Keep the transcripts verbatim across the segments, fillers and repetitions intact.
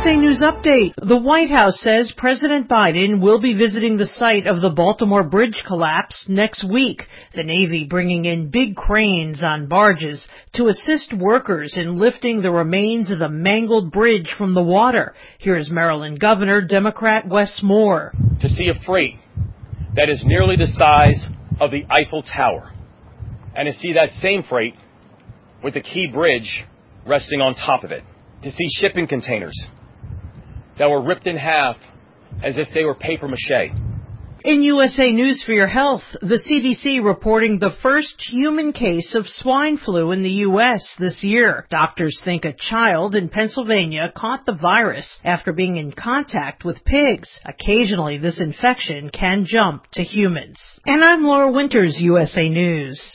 S A News Update. The White House says President Biden will be visiting the site of the Baltimore Bridge collapse next week. The Navy bringing in big cranes on barges to assist workers in lifting the remains of the mangled bridge from the water. Here's Maryland Governor Democrat Wes Moore. To see a freight that is nearly the size of the Eiffel Tower, and to see that same freight with the Key Bridge resting on top of it. To see shipping containers that were ripped in half as if they were paper mache. In U S A News for Your Health, the C D C reporting the first human case of swine flu in the U S this year. Doctors think a child in Pennsylvania caught the virus after being in contact with pigs. Occasionally, this infection can jump to humans. And I'm Laura Winters, U S A News.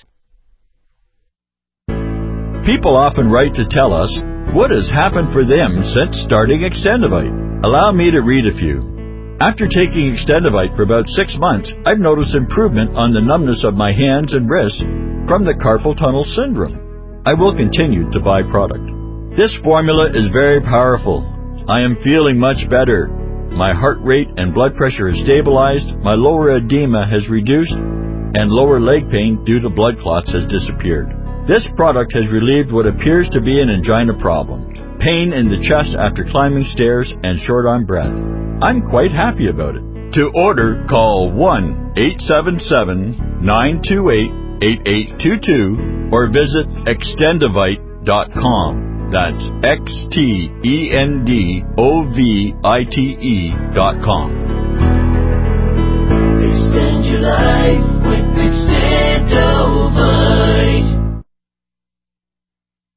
People often write to tell us what has happened for them since starting Extendivite. Allow me to read a few. After taking Extendivite for about six months, I've noticed improvement on the numbness of my hands and wrists from the carpal tunnel syndrome. I will continue to buy product. This formula is very powerful. I am feeling much better. My heart rate and blood pressure has stabilized, my lower edema has reduced, and lower leg pain due to blood clots has disappeared. This product has relieved what appears to be an angina problem, pain in the chest after climbing stairs, and short on breath. I'm quite happy about it. To order, call one eight seven seven, nine two eight, eight eight two two or visit extendivite dot com. That's X T E N D O V I T E dot com. Extend your life with Extendivite.